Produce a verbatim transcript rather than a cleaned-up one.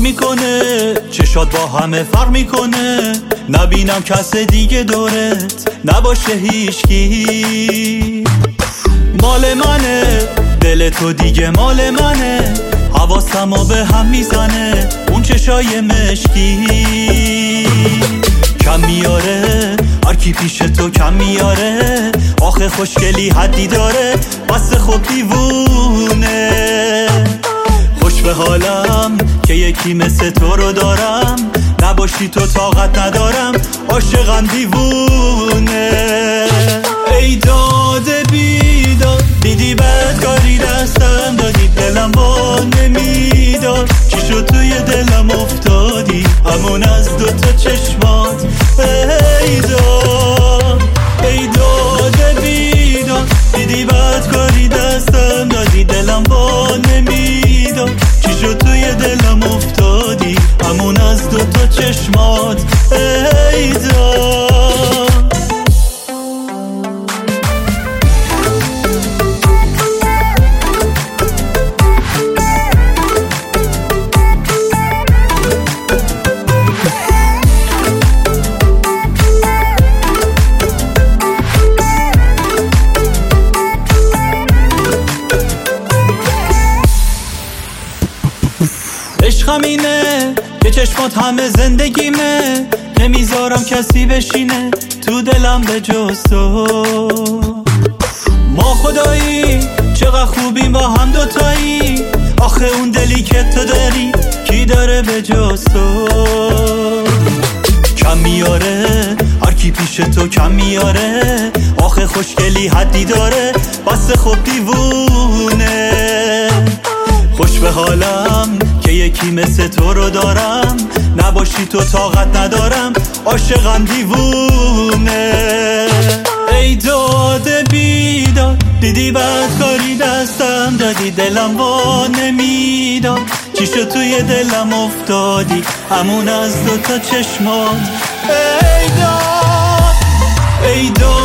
میکنه، چشات با همه فرق میکنه. نبینم کس دیگه دورت نباشه هیچکی. مال منه دل تو دیگه مال منه، حواسمو به هم میزنه اون چشای مشکی. کم میاره هرکی پیش تو کم میاره، آخه خوشگلی حدی داره بس خوب دیوونه. خوش به حالم که یکی مثل تو رو دارم، نباشی تو طاقت ندارم عاشقم دیوونه. ای داده بیداد دیدی بدکاری دستم دادی، دلم با نمیداد چی شد توی دلم افتادی همون از دوتا چشمات. ای داد ای داده بیداد دیدی بدکاری دستم دادی، دلم با نمیداد چی شد توی دلم افتادی همون از دوتا چشمات. ای داد عشقم اینه که چشمات همه زندگیمه، نمیذارم کسی بشینه تو دلم به جز تو. ما خدایی چقدر خوبیم با هم دوتایی، آخه اون دلی که تو داری کی داره به جز تو. کم میاره هرکی پیش تو کم میاره، آخه خوشگلی حدی داره بس خوب دیوونه. خوش به حالم که یکی مثل تو رو دارم، نباشی تو طاقت ندارم عاشقم دیوونه. ای داده بیداد دیدی بدکاری دستم دادی، دلم وا نمیداد چی شد توی دلم افتادی همون از دوتا چشمات. ای داد ای داد